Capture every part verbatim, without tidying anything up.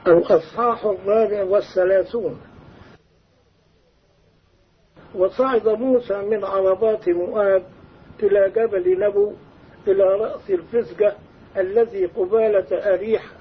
الأصحاح الرابع والثلاثون. وصعد موسى من عربات مؤاب إلى جبل نبو إلى رأس الفسجة الذي قبالة أريحة،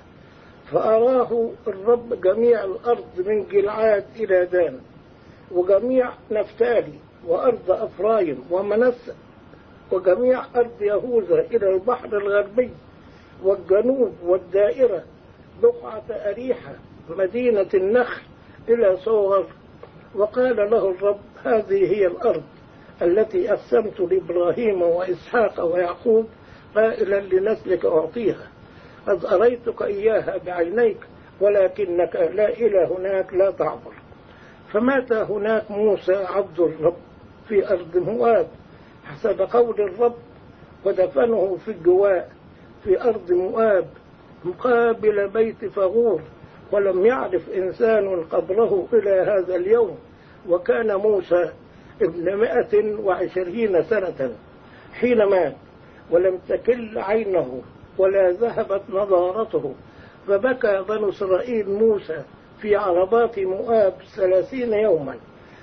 فأراه الرب جميع الأرض من جلعاد إلى دان، وجميع نفتالي، وأرض أفرايم ومنسى، وجميع أرض يهوذا إلى البحر الغربي والجنوب والدائرة، بقعة أريحة مدينة النخل إلى صغر. وقال له الرب: هذه هي الأرض التي أقسمت لإبراهيم وإسحاق ويعقوب قائلا لنسلك أعطيها، قد أريتك إياها بعينيك، ولكنك لا إلى هناك لا تعبر. فمات هناك موسى عبد الرب في أرض مؤاب حسب قول الرب، ودفنه في الجواء في أرض مؤاب مقابل بيت فغور، ولم يعرف إنسان قبره إلى هذا اليوم. وكان موسى ابن مائة وعشرين سنة حين مات، ولم تكل عينه ولا ذهبت نضارته، فبكى بنو إسرائيل موسى في عربات مؤاب ثلاثين يوما،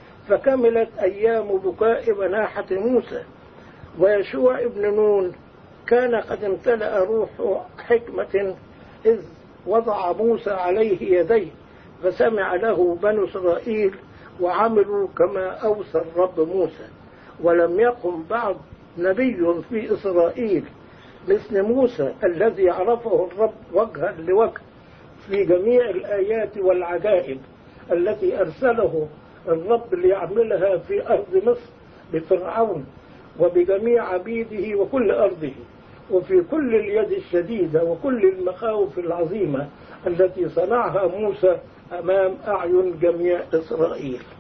فكملت أيام بكاء مناحة موسى. ويشوع ابن نون كان قد امتلأ روح حكمة إذ وضع موسى عليه يديه، فسمع له بنو إسرائيل وعملوا كما أوصى الرب موسى. ولم يقم بعد نبي في إسرائيل مثل موسى الذي عرفه الرب وجها لوجه في جميع الآيات والعجائب التي أرسله الرب ليعملها في أرض مصر بفرعون وبجميع عبيده وكل أرضه، وفي كل اليد الشديدة وكل المخاوف العظيمة التي صنعها موسى أمام أعين جميع إسرائيل.